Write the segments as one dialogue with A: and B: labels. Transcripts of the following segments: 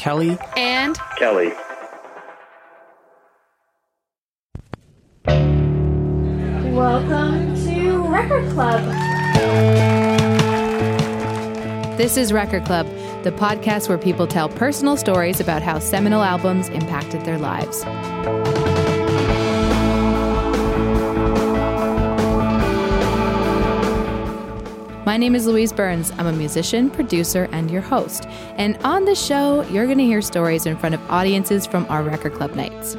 A: Kelly
B: and
C: Kelly.
D: Welcome to Record Club.
B: This is Record Club, the podcast where people tell personal stories about how seminal albums impacted their lives. My name is Louise Burns. I'm a musician, producer, and your host. And on the show, you're going to hear stories in front of audiences from our Record Club nights.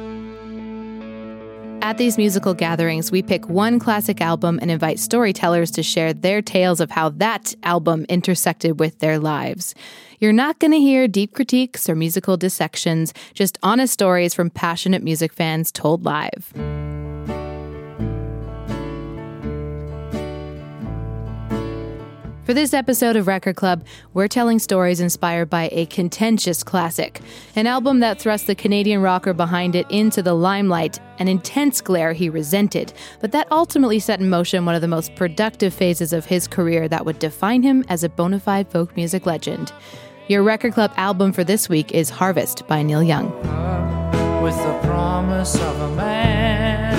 B: At these musical gatherings, we pick one classic album and invite storytellers to share their tales of how that album intersected with their lives. You're not going to hear deep critiques or musical dissections, just honest stories from passionate music fans told live. For this episode of Record Club, we're telling stories inspired by a contentious classic, an album that thrust the Canadian rocker behind it into the limelight, an intense glare he resented, but that ultimately set in motion one of the most productive phases of his career that would define him as a bona fide folk music legend. Your Record Club album for this week is Harvest by Neil Young.
E: With the promise of a man,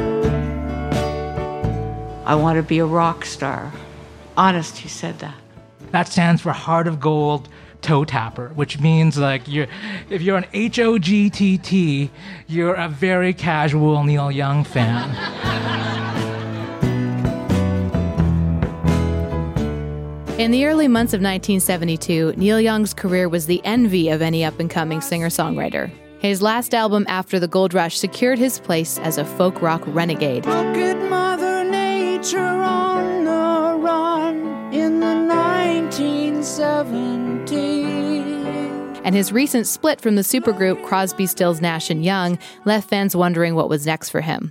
F: I want to be a rock star. Honest, he said that.
G: That stands for Heart of Gold Toe Tapper, which means if you're an HOGTT, you're a very casual Neil Young fan.
B: In the early months of 1972, Neil Young's career was the envy of any up-and-coming singer-songwriter. His last album after the gold rush secured his place as a folk rock renegade.
E: look at Mother Nature on the run in the 1970s.
B: And his recent split from the supergroup Crosby, Stills, Nash & Young left fans wondering what was next for him.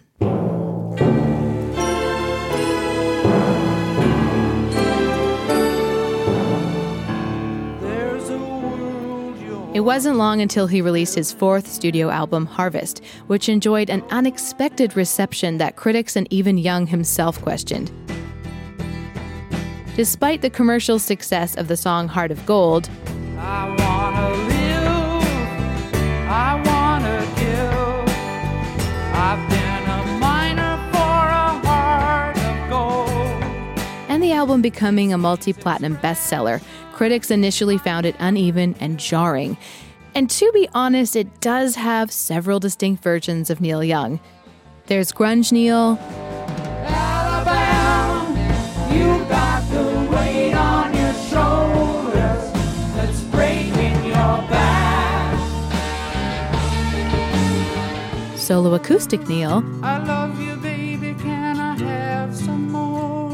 B: It wasn't long until he released his fourth studio album, Harvest, which enjoyed an unexpected reception that critics and even Young himself questioned. Despite the commercial success of the song Heart of Gold,
E: I wanna live, I wanna give. I've been a miner for a heart of gold.
B: and the album becoming a multi-platinum bestseller, critics initially found it uneven and jarring. And to be honest, it does have several distinct versions of Neil Young. There's Grunge Neil,
E: Alabama, you got the weight on your shoulders that's breaking your back.
B: solo acoustic Neil,
E: I love you, baby, can I have some more?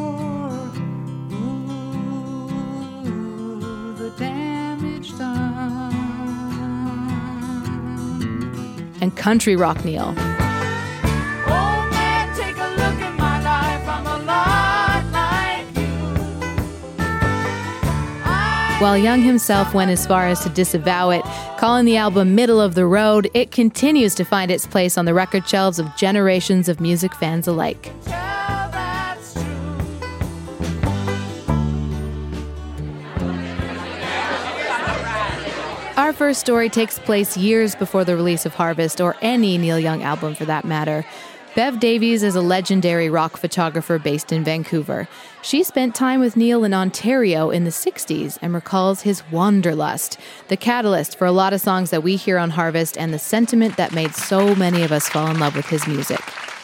E: Ooh, the damage done.
B: and country rock Neil.
E: Oh man, take a look at my life, I'm a lot like you.
B: While Young himself went as far as to disavow it, calling the album middle of the road, it continues to find its place on the record shelves of generations of music fans alike.
E: Tell that's true.
B: Our first story takes place years before the release of Harvest, or any Neil Young album for that matter. Bev Davies is a legendary rock photographer based in Vancouver. She spent time with Neil in Ontario in the 60s and recalls his wanderlust, the catalyst for a lot of songs that we hear on Harvest and the sentiment that made so many of us fall in love with his music.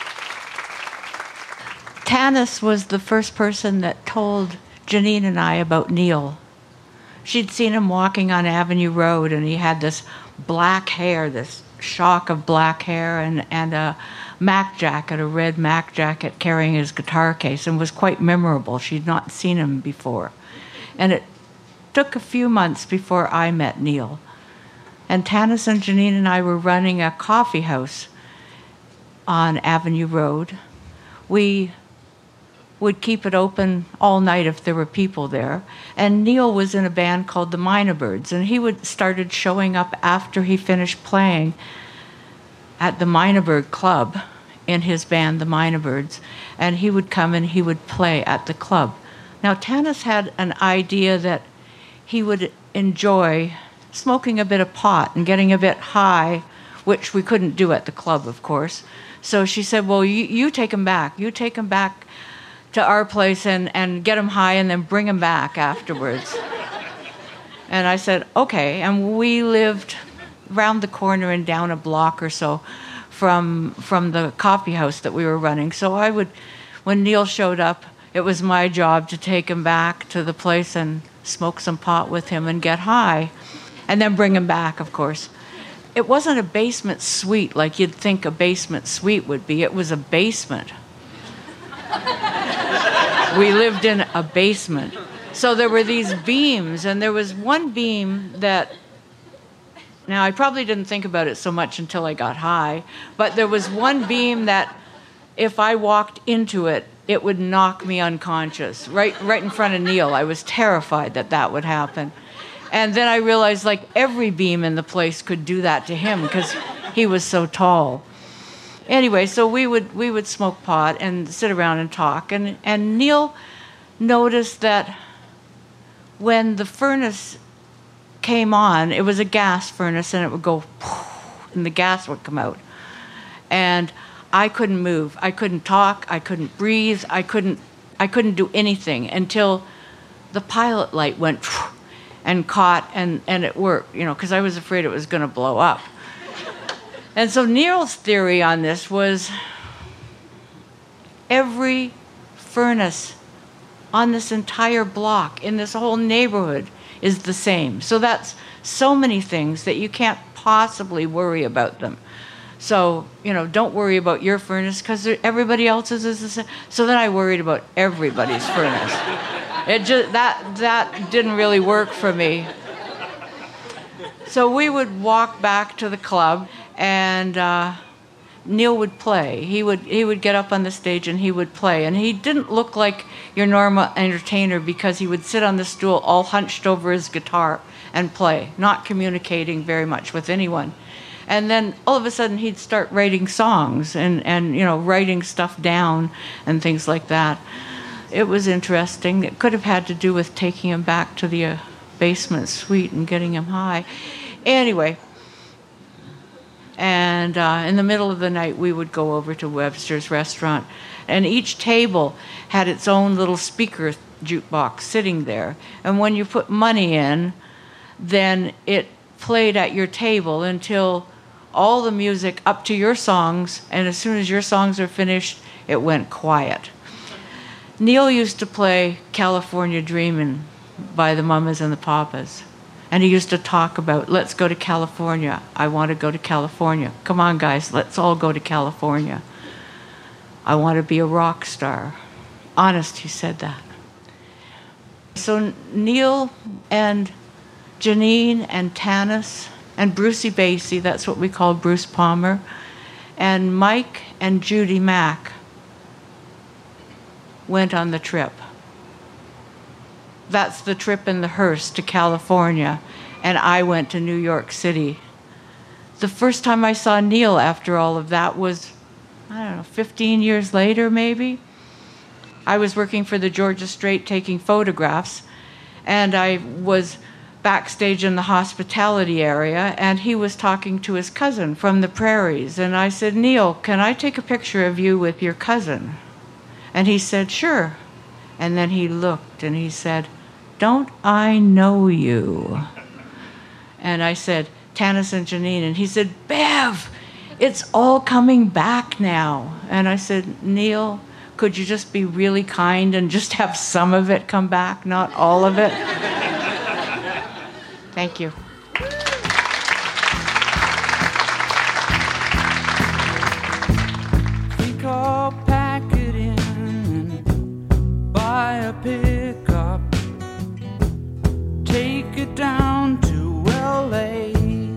F: Tanis was the first person that told Janine and I about Neil. She'd seen him walking on Avenue Road, and he had this black hair, this shock of black hair, and a Mac jacket, a red Mac jacket, carrying his guitar case, and was quite memorable. She'd not seen him before. And it took a few months before I met Neil. And Tanis and Janine and I were running a coffee house on Avenue Road. We would keep it open all night if there were people there. And Neil was in a band called the Minor Birds, and he started showing up after he finished playing at the Minor Bird Club in his band, the Minor Birds, and he would come and he would play at the club. Now, Tanis had an idea that he would enjoy smoking a bit of pot and getting a bit high, which we couldn't do at the club, of course. So she said, well, you take him back. You take him back to our place and get him high and then bring him back afterwards. And I said, okay. And we lived around the corner and down a block or so from the coffee house that we were running. So I would, when Neil showed up, it was my job to take him back to the place and smoke some pot with him and get high, and then bring him back, of course. It wasn't a basement suite like you'd think a basement suite would be. It was a basement. We lived in a basement. So there were these beams, and there was one beam that, now I probably didn't think about it so much until I got high, but there was one beam that if I walked into it, it would knock me unconscious, right in front of Neil. I was terrified that would happen. And then I realized like every beam in the place could do that to him because he was so tall. Anyway, so we would smoke pot and sit around and talk. And Neil noticed that when the furnace came on, it was a gas furnace, and it would go, and the gas would come out. And I couldn't move. I couldn't talk. I couldn't breathe. I couldn't do anything until the pilot light went and caught, and it worked, because I was afraid it was going to blow up. And so Neil's theory on this was every furnace on this entire block, in this whole neighborhood, is the same. So that's so many things that you can't possibly worry about them. So, don't worry about your furnace because everybody else's is the same. So then I worried about everybody's furnace. It just that didn't really work for me. So we would walk back to the club, and Neil would play. He would get up on the stage and he would play. And he didn't look like your normal entertainer because he would sit on the stool all hunched over his guitar and play, not communicating very much with anyone. And then all of a sudden he'd start writing songs and writing stuff down and things like that. It was interesting. It could have had to do with taking him back to the basement suite and getting him high. Anyway, and in the middle of the night we would go over to Webster's restaurant, and each table had its own little speaker jukebox sitting there. And when you put money in, then it played at your table until all the music up to your songs, and as soon as your songs are finished, it went quiet. Neil used to play California Dreamin' by the Mamas and the Papas. And he used to talk about, let's go to California. I want to go to California. Come on, guys, let's all go to California. I want to be a rock star. Honest, he said that. So Neil and Janine and Tanis and Brucey Basie, that's what we call Bruce Palmer, and Mike and Judy Mack went on the trip. That's the trip in the hearse to California, and I went to New York City. The first time I saw Neil after all of that was, 15 years later maybe. I was working for the Georgia Straight taking photographs, and I was backstage in the hospitality area, and he was talking to his cousin from the prairies. And I said, Neil, can I take a picture of you with your cousin? And he said, sure. And then he looked and he said, don't I know you? And I said, Tanis and Janine. And he said, Bev, it's all coming back now. And I said, Neil, could you just be really kind and just have some of it come back, not all of it? Thank you.
E: Pack it in and buy a pickup. Take it down to LA.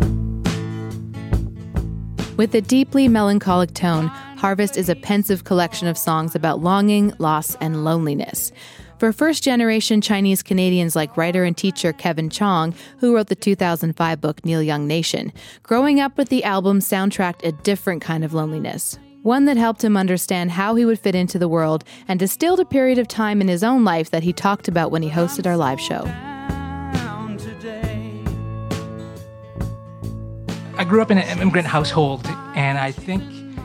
B: With a deeply melancholic tone, Harvest is a pensive collection of songs about longing, loss, and loneliness. For first-generation Chinese Canadians like writer and teacher Kevin Chong, who wrote the 2005 book Neil Young Nation, growing up with the album soundtracked a different kind of loneliness. One that helped him understand how he would fit into the world and distilled a period of time in his own life that he talked about when he hosted our live show.
G: I grew up in an immigrant household, and I think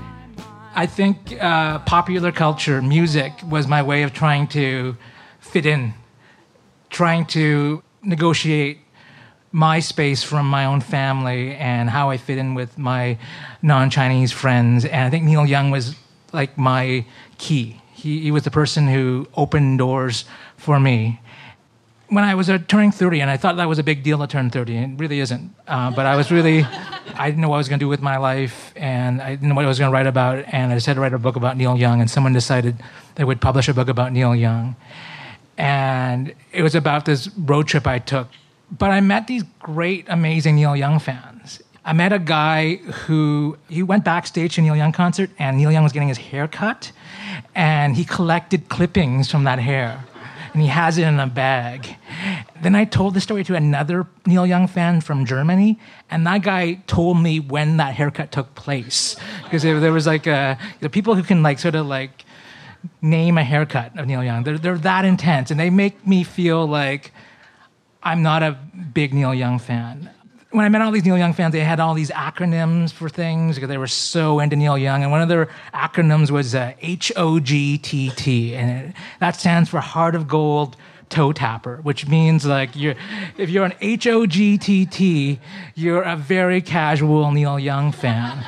G: popular culture, music, was my way of trying to fit in, trying to negotiate my space from my own family and how I fit in with my non-Chinese friends. And I think Neil Young was like my key. He was the person who opened doors for me. When I was turning 30, and I thought that was a big deal to turn 30, and it really isn't. But I didn't know what I was going to do with my life, and I didn't know what I was going to write about, and I decided to write a book about Neil Young, and someone decided they would publish a book about Neil Young. And it was about this road trip I took. But I met these great, amazing Neil Young fans. I met a guy he went backstage to a Neil Young concert, and Neil Young was getting his hair cut, and he collected clippings from that hair. And he has it in a bag. Then I told the story to another Neil Young fan from Germany, and that guy told me when that haircut took place. Because there was the people who can name a haircut of Neil Young. They're that intense, and they make me feel like I'm not a big Neil Young fan. When I met all these Neil Young fans, they had all these acronyms for things because they were so into Neil Young. And one of their acronyms was HOGTT, and that stands for Heart of Gold Toe Tapper, which means if you're an HOGTT, you're a very casual Neil Young fan.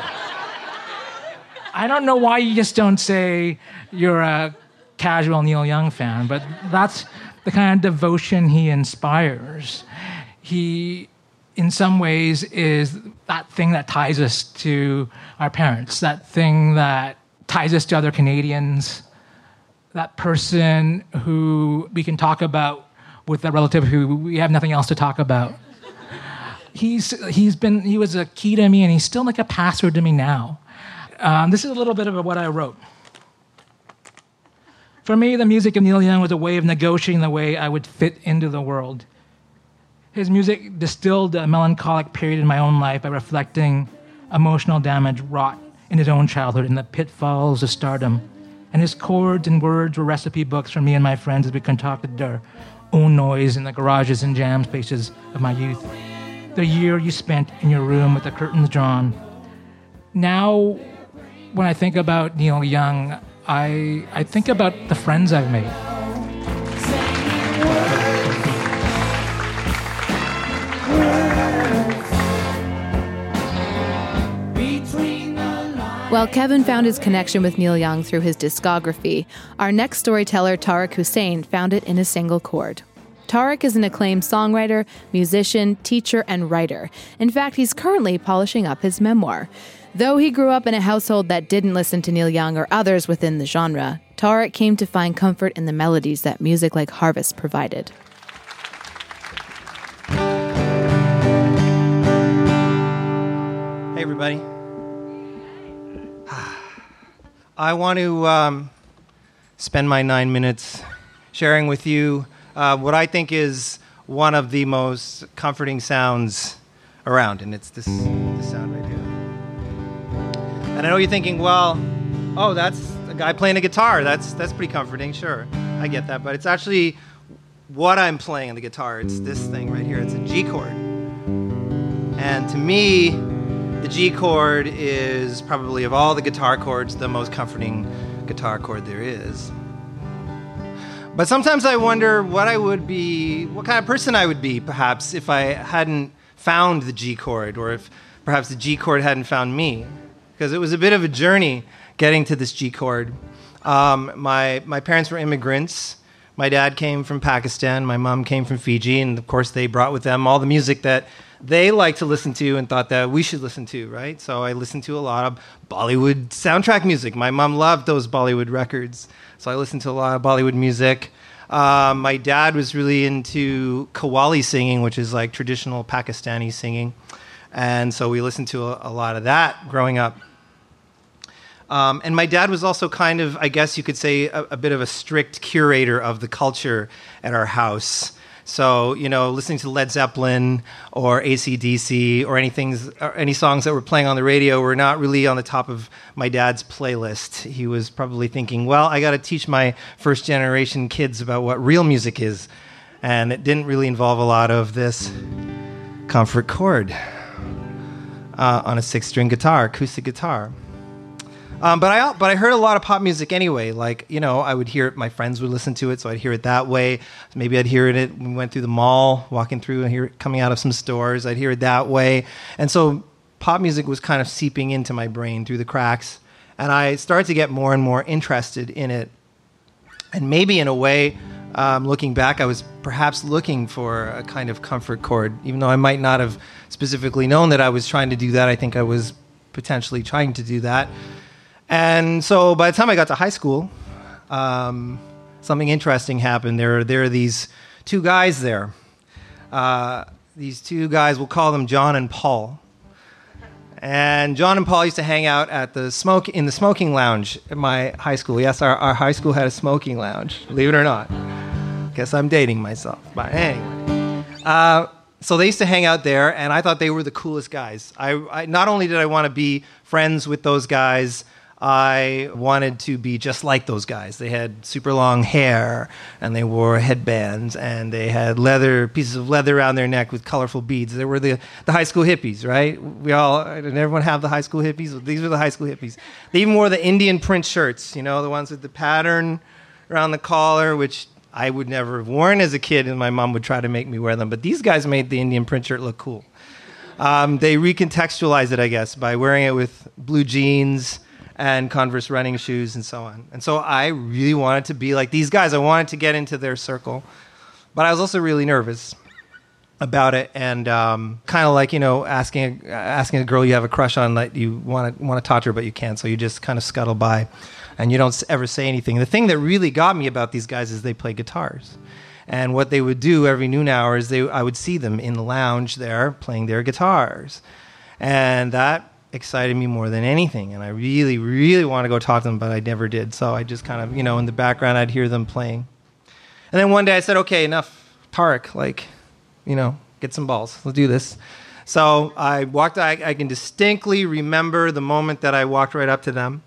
G: I don't know why you just don't say you're a casual Neil Young fan, but that's the kind of devotion he inspires. He, in some ways, is that thing that ties us to our parents, that thing that ties us to other Canadians, that person who we can talk about with a relative who we have nothing else to talk about. He was a key to me, and he's still like a password to me now. This is a little bit of what I wrote. For me, the music of Neil Young was a way of negotiating the way I would fit into the world. His music distilled a melancholic period in my own life by reflecting emotional damage wrought in his own childhood and the pitfalls of stardom. And his chords and words were recipe books for me and my friends as we concocted our own noise in the garages and jam spaces of my youth. The year you spent in your room with the curtains drawn. Now, when I think about Neil Young, I think about the friends I've made.
B: Well, Kevin found his connection with Neil Young through his discography. Our next storyteller, Tariq Hussain, found it in a single chord. Tariq is an acclaimed songwriter, musician, teacher, and writer. In fact, he's currently polishing up his memoir. Though he grew up in a household that didn't listen to Neil Young or others within the genre, Tariq came to find comfort in the melodies that music like Harvest provided.
A: Hey, everybody. I want to spend my 9 minutes sharing with you what I think is one of the most comforting sounds around, and it's this sound right here. And I know you're thinking, well, oh, that's a guy playing a guitar. That's pretty comforting, sure. I get that, but it's actually what I'm playing on the guitar. It's this thing right here. It's a G chord. And to me, the G chord is probably, of all the guitar chords, the most comforting guitar chord there is. But sometimes I wonder what kind of person I would be, perhaps, if I hadn't found the G chord, or if perhaps the G chord hadn't found me. Because it was a bit of a journey getting to this G chord. My parents were immigrants. My dad came from Pakistan. My mom came from Fiji. And, of course, they brought with them all the music that they liked to listen to and thought that we should listen to, right? So I listened to a lot of Bollywood soundtrack music. My mom loved those Bollywood records. So I listened to a lot of Bollywood music. My dad was really into Qawwali singing, which is like traditional Pakistani singing. And so we listened to a lot of that growing up. And my dad was also kind of, I guess you could say, a bit of a strict curator of the culture at our house. So, listening to Led Zeppelin or AC/DC or any songs that were playing on the radio were not really on the top of my dad's playlist. He was probably thinking, well, I got to teach my first generation kids about what real music is. And it didn't really involve a lot of this comfort chord. on a 6-string guitar, acoustic guitar. But I heard a lot of pop music anyway. Like, you know, I would hear it, my friends would listen to it, so I'd hear it that way. Maybe I'd hear it when we went through the mall, walking through and hear it coming out of some stores. I'd hear it that way. And so pop music was kind of seeping into my brain through the cracks. And I started to get more and more interested in it. And maybe in a way, looking back, I was perhaps looking for a kind of comfort chord, even though I might not have specifically known that I was trying to do that. I think I was potentially trying to do that. And so by the time I got to high school, something interesting happened. There are these two guys there. These two guys, we'll call them John and Paul. And John and Paul used to hang out at in the smoking lounge at my high school. Yes, our high school had a smoking lounge, believe it or not. Guess I'm dating myself. But anyway. So they used to hang out there, and I thought they were the coolest guys. I not only did I want to be friends with those guys, I wanted to be just like those guys. They had super long hair, and they wore headbands, and they had pieces of leather around their neck with colorful beads. They were the high school hippies, right? Did everyone have the high school hippies? These were the high school hippies. They even wore the Indian print shirts, you know, the ones with the pattern around the collar, which I would never have worn as a kid, and my mom would try to make me wear them. But these guys made the Indian print shirt look cool. They recontextualized it, I guess, by wearing it with blue jeans and Converse running shoes and so on. And so I really wanted to be like these guys. I wanted to get into their circle. But I was also really nervous about it, and kind of like, you know, asking a girl you have a crush on that you want to talk to her, but you can't. So you just kind of scuttle by, and you don't ever say anything. The thing that really got me about these guys is they play guitars. And what they would do every noon hour is I would see them in the lounge there playing their guitars. And that excited me more than anything, and I really, really want to go talk to them, but I never did. So I just kind of, you know, in the background, I'd hear them playing. And then one day I said, okay, enough, Tarek, like, you know, get some balls. Let's do this. So I can distinctly remember the moment that I walked right up to them,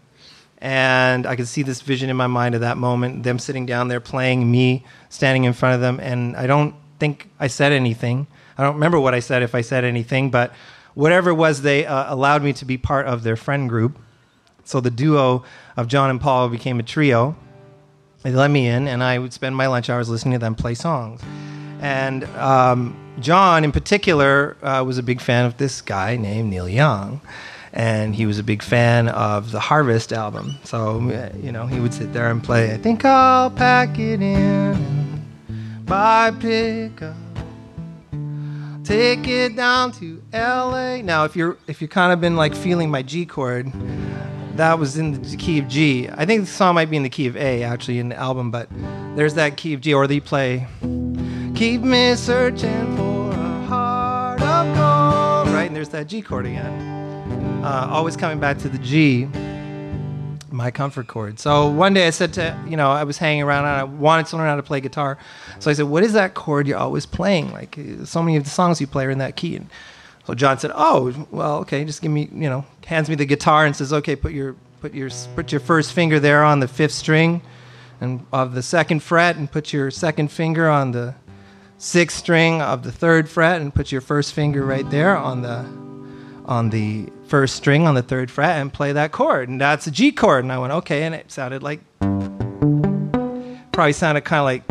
A: and I could see this vision in my mind of that moment, them sitting down there playing, me standing in front of them, and I don't think I said anything. I don't remember what I said, if I said anything, but whatever it was, they allowed me to be part of their friend group. So the duo of John and Paul became a trio. They let me in, and I would spend my lunch hours listening to them play songs. And John, in particular, was a big fan of this guy named Neil Young. And he was a big fan of the Harvest album. So, you know, he would sit there and play, I think I'll pack it in and buy pickup. Take it down to L.A. Now, if you're kind of been like feeling my G chord, that was in the key of G. I think the song might be in the key of A, actually, in the album, but there's that key of G. Or they play, keep me searching for a heart of gold, right? And there's that G chord again. Always coming back to the G, my comfort chord. So one day I said I was hanging around and I wanted to learn how to play guitar. So I said, what is that chord you're always playing? Like, so many of the songs you play are in that key. And so John said, oh, well, okay, just give me, hands me the guitar and says, okay, put your first finger there on the 5th string and of the 2nd fret, and put your 2nd finger on the 6th string of the 3rd fret, and put your first finger right there on the 1st string on the 3rd fret, and play that chord. And that's a G chord. And I went, okay. And it sounded like, probably sounded kind of like,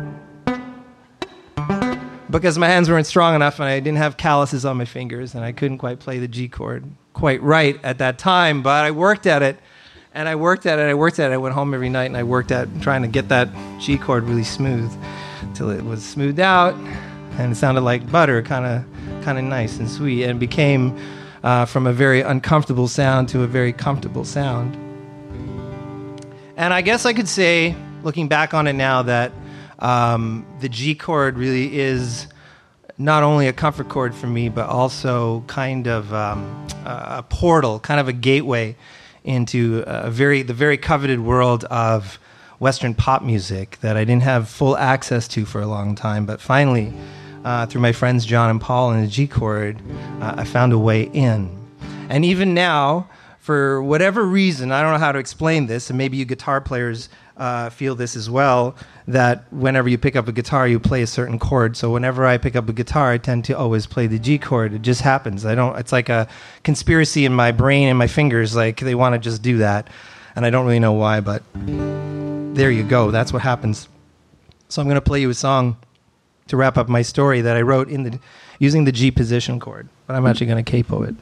A: because my hands weren't strong enough and I didn't have calluses on my fingers and I couldn't quite play the G chord quite right at that time. But I worked at it, and I worked at it. I went home every night and I worked at trying to get that G chord really smooth till it was smoothed out and it sounded like butter, kind of nice and sweet, and became from a very uncomfortable sound to a very comfortable sound. And I guess I could say, looking back on it now, that the G chord really is not only a comfort chord for me, but also kind of a portal, kind of a gateway into the very coveted world of Western pop music that I didn't have full access to for a long time, but finally, through my friends John and Paul and the G chord, I found a way in. And even now, for whatever reason, I don't know how to explain this, and maybe you guitar players feel this as well, that whenever you pick up a guitar, you play a certain chord. So whenever I pick up a guitar, I tend to always play the G chord. It just happens. It's like a conspiracy in my brain and my fingers, like they want to just do that. And I don't really know why, but there you go. That's what happens. So I'm going to play you a song to wrap up my story that I wrote using the G position chord. But I'm actually going to capo it.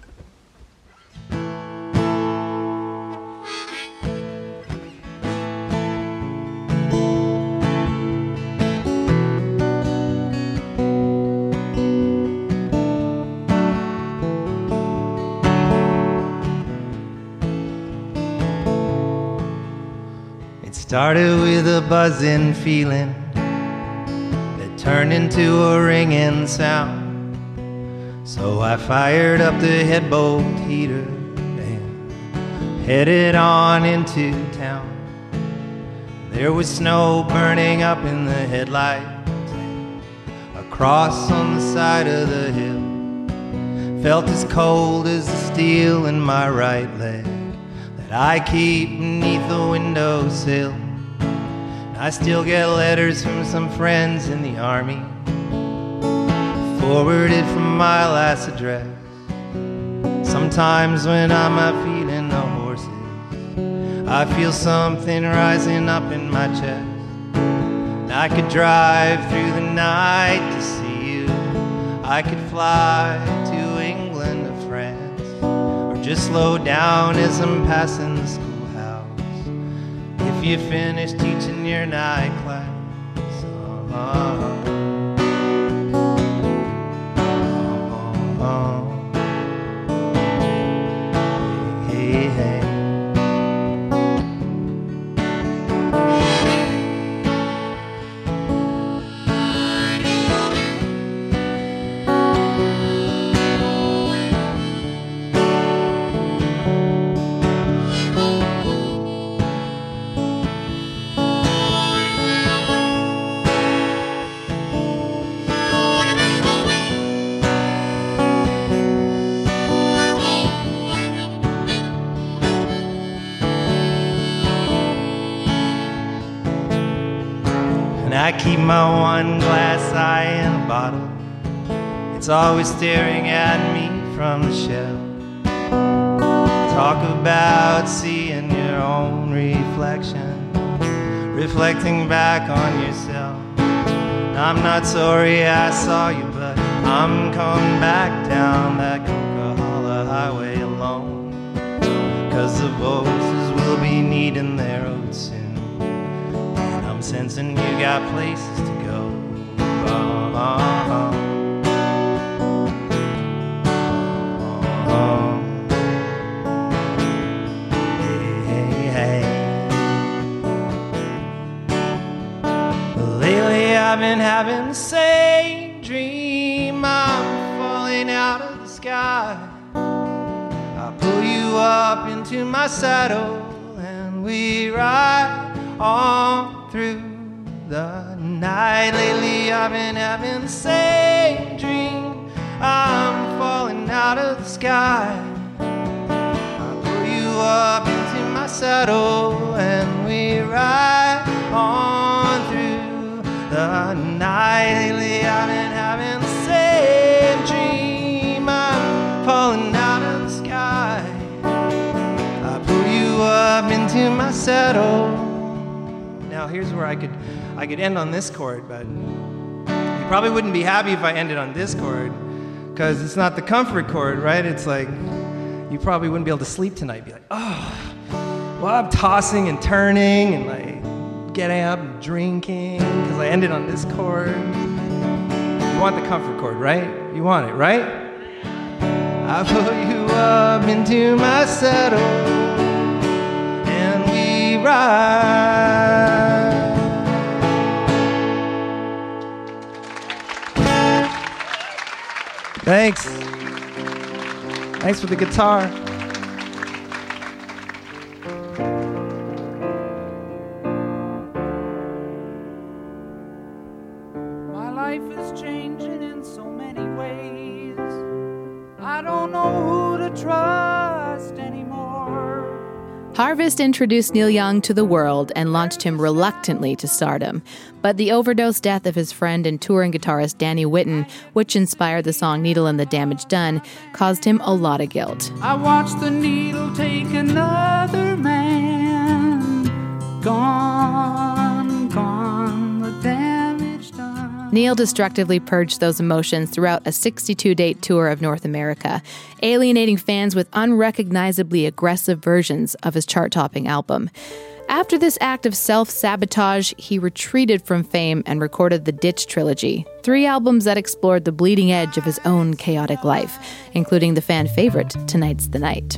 A: Started with a buzzing feeling that turned into a ringing sound. So I fired up the headbolt heater and headed on into town. There was snow burning up in the headlights, and a cross on the side of the hill felt as cold as the steel in my right leg that I keep beneath the windowsill. I still get letters from some friends in the army, forwarded from my last address. Sometimes when I'm not feeding the horses, I feel something rising up in my chest. I could drive through the night to see you. I could fly to England or France, or just slow down as I'm passing the schoolhouse. If you finish teaching your night class, hey, hey. I keep my one glass eye in a bottle. It's always staring at me from the shell. Talk about seeing your own reflection, reflecting back on yourself. I'm not sorry I saw you, but I'm coming back down that Coca-Cola highway alone, 'cause the voices will be needing their oats soon. I'm sensing you got places to go. Hey, hey. Lately I've been having the same dream. I'm falling out of the sky. I pull you up into my saddle and we ride on through the night. Lately I've been having the same dream. I'm falling out of the sky. I pull you up into my saddle and we ride on through the night. Lately I've been having the same dream. I'm falling out of the sky. I pull you up into my saddle. Now here's where I could end on this chord, but you probably wouldn't be happy if I ended on this chord, because it's not the comfort chord, right? It's like you probably wouldn't be able to sleep tonight. Be like, oh, well, I'm tossing and turning and like getting up and drinking because I ended on this chord. You want the comfort chord, right? You want it, right? I pull you up into my saddle and we ride. Thanks. Thanks for the guitar.
E: My life is changing in so many ways. I don't know who to trust anymore.
B: Harvest introduced Neil Young to the world and launched him reluctantly to stardom. But the overdose death of his friend and touring guitarist Danny Whitten, which inspired the song Needle and the Damage Done, caused him a lot of guilt.
E: I watched the needle take another man. Gone, gone, the damage done.
B: Neil destructively purged those emotions throughout a 62-date tour of North America, alienating fans with unrecognizably aggressive versions of his chart-topping album. After this act of self-sabotage, he retreated from fame and recorded the Ditch Trilogy, 3 albums that explored the bleeding edge of his own chaotic life, including the fan favorite, Tonight's the Night.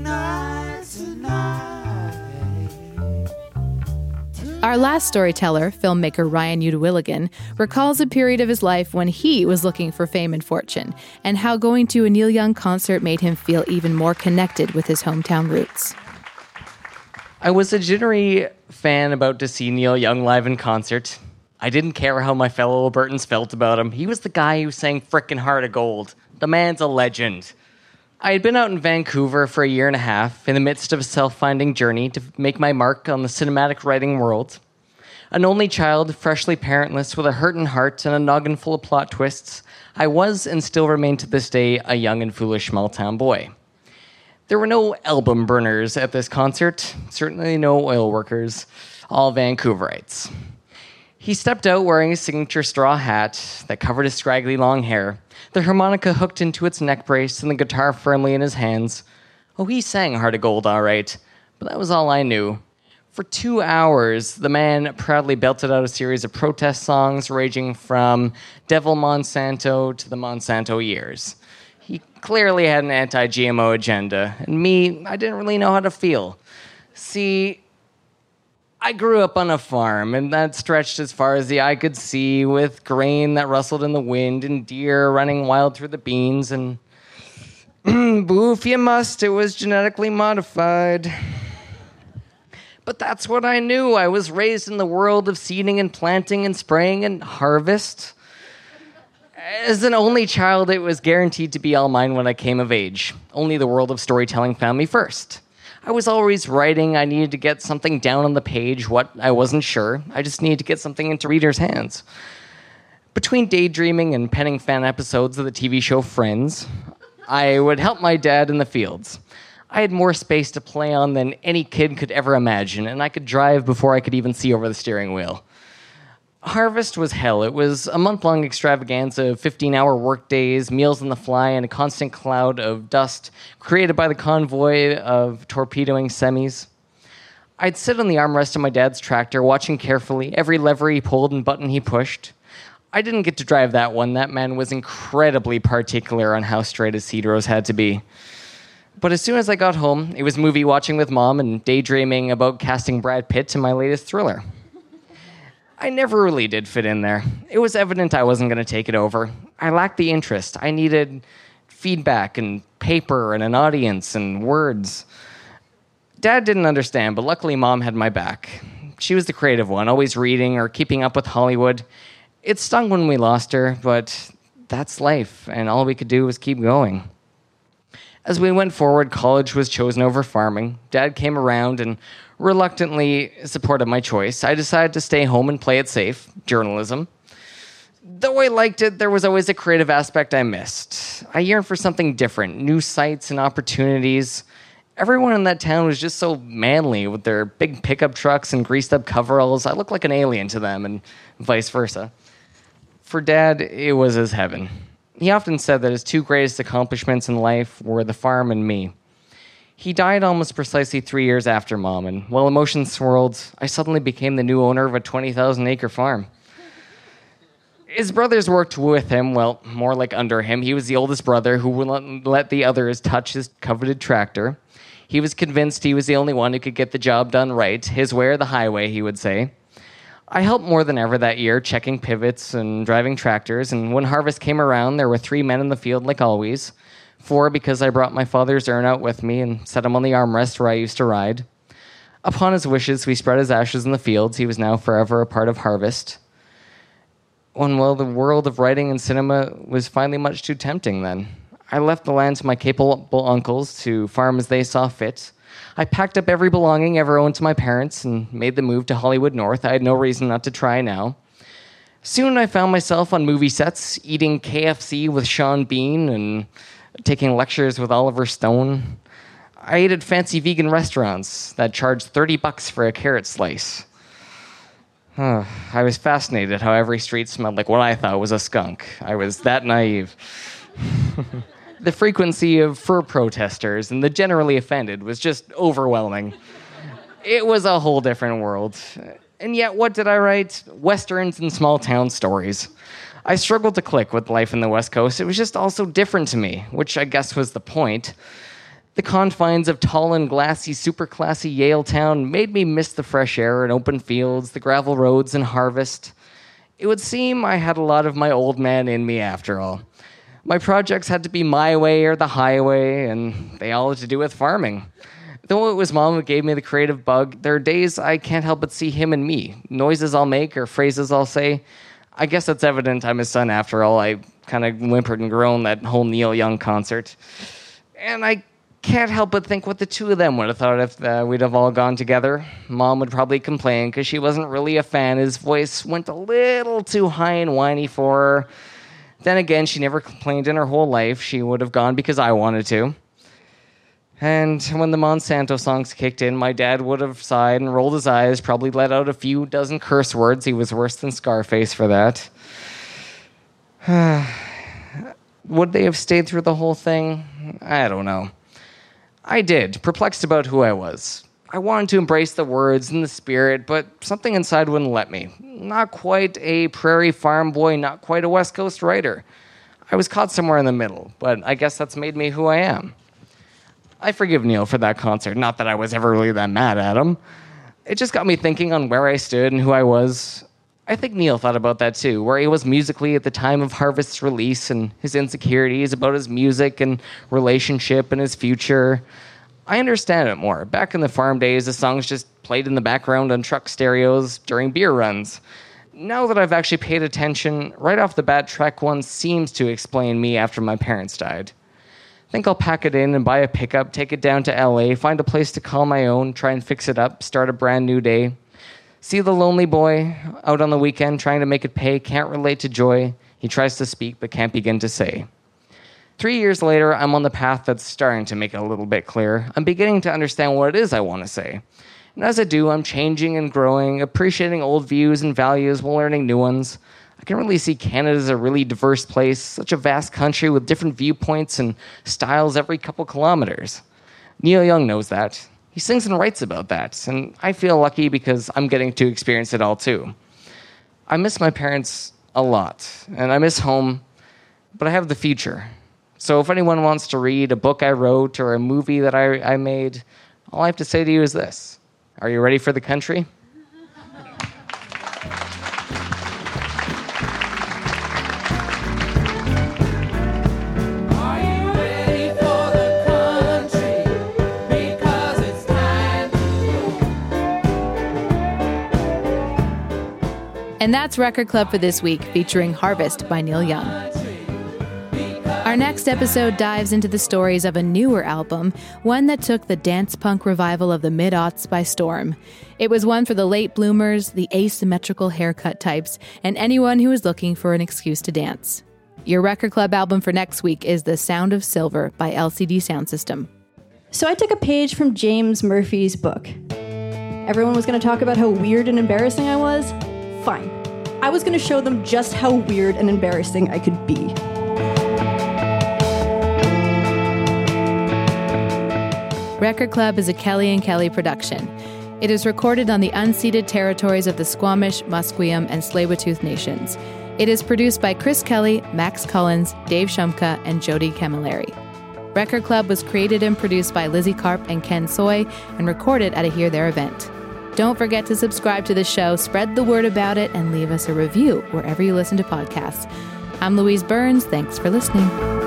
B: Our last storyteller, filmmaker Ryan Udwilligan, recalls a period of his life when he was looking for fame and fortune, and how going to a Neil Young concert made him feel even more connected with his hometown roots.
C: I was a jittery fan about to see Neil Young live in concert. I didn't care how my fellow Albertans felt about him. He was the guy who sang frickin' Heart of Gold. The man's a legend. I had been out in Vancouver for a year and a half, in the midst of a self-finding journey to make my mark on the cinematic writing world. An only child, freshly parentless, with a hurtin' heart and a noggin full of plot twists, I was and still remain to this day a young and foolish small-town boy. There were no album burners at this concert, certainly no oil workers, all Vancouverites. He stepped out wearing his signature straw hat that covered his scraggly long hair, the harmonica hooked into its neck brace and the guitar firmly in his hands. Oh, he sang Heart of Gold all right, but that was all I knew. For 2 hours, the man proudly belted out a series of protest songs ranging from Devil Monsanto to the Monsanto years. He clearly had an anti-GMO agenda, and me, I didn't really know how to feel. See, I grew up on a farm, and that stretched as far as the eye could see, with grain that rustled in the wind and deer running wild through the beans, and boo if you must, it was genetically modified. But that's what I knew. I was raised in the world of seeding and planting and spraying and harvest. As an only child, it was guaranteed to be all mine when I came of age. Only the world of storytelling found me first. I was always writing. I needed to get something down on the page. What? I wasn't sure. I just needed to get something into readers' hands. Between daydreaming and penning fan episodes of the TV show Friends, I would help my dad in the fields. I had more space to play on than any kid could ever imagine, and I could drive before I could even see over the steering wheel. Harvest was hell. It was a month-long extravaganza of 15-hour workdays, meals on the fly, and a constant cloud of dust created by the convoy of torpedoing semis. I'd sit on the armrest of my dad's tractor, watching carefully every lever he pulled and button he pushed. I didn't get to drive that one. That man was incredibly particular on how straight his seat rows had to be. But as soon as I got home, it was movie watching with Mom and daydreaming about casting Brad Pitt in my latest thriller. I never really did fit in there. It was evident I wasn't going to take it over. I lacked the interest. I needed feedback and paper and an audience and words. Dad didn't understand, but luckily Mom had my back. She was the creative one, always reading or keeping up with Hollywood. It stung when we lost her, but that's life, and all we could do was keep going. As we went forward, college was chosen over farming. Dad came around and reluctantly supported my choice. I decided to stay home and play it safe, journalism. Though I liked it, there was always a creative aspect I missed. I yearned for something different, new sights and opportunities. Everyone in that town was just so manly with their big pickup trucks and greased up coveralls. I looked like an alien to them and vice versa. For Dad, it was his heaven. He often said that his 2 greatest accomplishments in life were the farm and me. He died almost precisely 3 years after Mom, and while emotions swirled, I suddenly became the new owner of a 20,000-acre farm. His brothers worked with him, well, more like under him. He was the oldest brother who wouldn't let the others touch his coveted tractor. He was convinced he was the only one who could get the job done right, his way or the highway, he would say. I helped more than ever that year, checking pivots and driving tractors, and when harvest came around, there were 3 men in the field like always. 4 because I brought my father's urn out with me and set him on the armrest where I used to ride. Upon his wishes, we spread his ashes in the fields. He was now forever a part of harvest. Well, the world of writing and cinema was finally much too tempting then. I left the land to my capable uncles to farm as they saw fit. I packed up every belonging ever owned to my parents and made the move to Hollywood North. I had no reason not to try now. Soon I found myself on movie sets, eating KFC with Sean Bean and taking lectures with Oliver Stone. I ate at fancy vegan restaurants that charged $30 for a carrot slice. I was fascinated how every street smelled like what I thought was a skunk. I was that naive. The frequency of fur protesters and the generally offended was just overwhelming. It was a whole different world. And yet, what did I write? Westerns and small town stories. I struggled to click with life in the West Coast. It was just all so different to me, which I guess was the point. The confines of tall and glassy, super classy Yale town made me miss the fresh air and open fields, the gravel roads and harvest. It would seem I had a lot of my old man in me after all. My projects had to be my way or the highway, and they all had to do with farming. Though it was Mom who gave me the creative bug, there are days I can't help but see him in me. Noises I'll make or phrases I'll say. I guess it's evident I'm his son after all. I kind of whimpered and groaned that whole Neil Young concert. And I can't help but think what the two of them would have thought if we'd have all gone together. Mom would probably complain because she wasn't really a fan. His voice went a little too high and whiny for her. Then again, she never complained in her whole life. She would have gone because I wanted to. And when the Monsanto songs kicked in, my dad would have sighed and rolled his eyes, probably let out a few dozen curse words. He was worse than Scarface for that. Would they have stayed through the whole thing? I don't know. I did, perplexed about who I was. I wanted to embrace the words and the spirit, but something inside wouldn't let me. Not quite a prairie farm boy, not quite a West Coast writer. I was caught somewhere in the middle, but I guess that's made me who I am. I forgive Neil for that concert, not that I was ever really that mad at him. It just got me thinking on where I stood and who I was. I think Neil thought about that too, where he was musically at the time of Harvest's release and his insecurities about his music and relationship and his future. I understand it more. Back in the farm days, the songs just played in the background on truck stereos during beer runs. Now that I've actually paid attention, right off the bat, track 1 seems to explain me after my parents died. I think I'll pack it in and buy a pickup, take it down to LA, find a place to call my own, try and fix it up, start a brand new day. See the lonely boy out on the weekend trying to make it pay, can't relate to joy. He tries to speak but can't begin to say. 3 years later, I'm on the path that's starting to make it a little bit clear. I'm beginning to understand what it is I want to say. And as I do, I'm changing and growing, appreciating old views and values while learning new ones. I can really see Canada as a really diverse place, such a vast country with different viewpoints and styles every couple kilometers. Neil Young knows that. He sings and writes about that, and I feel lucky because I'm getting to experience it all too. I miss my parents a lot, and I miss home, but I have the future. So if anyone wants to read a book I wrote or a movie that I made, all I have to say to you is this. Are you ready for the country?
E: Are you ready for the country? Because it's time.
B: And that's Record Club for this week, featuring Harvest by Neil Young. Our next episode dives into the stories of a newer album, one that took the dance punk revival of the mid-aughts by storm. It was one for the late bloomers, the asymmetrical haircut types, and anyone who is looking for an excuse to dance. Your Record Club album for next week is The Sound of Silver by LCD Soundsystem.
D: So I took a page from James Murphy's book. Everyone was going to talk about how weird and embarrassing I was. Fine. I was going to show them just how weird and embarrassing I could be.
B: Record Club is a Kelly and Kelly production. It is recorded on the unceded territories of the Squamish, Musqueam, and Tsleil-Waututh nations. It is produced by Chris Kelly, Max Collins, Dave Shumka, and Jody Camilleri. Record Club was created and produced by Lizzie Karp and Ken Soy and recorded at a Here There event. Don't forget to subscribe to the show, spread the word about it, and leave us a review wherever you listen to podcasts. I'm Louise Burns. Thanks for listening.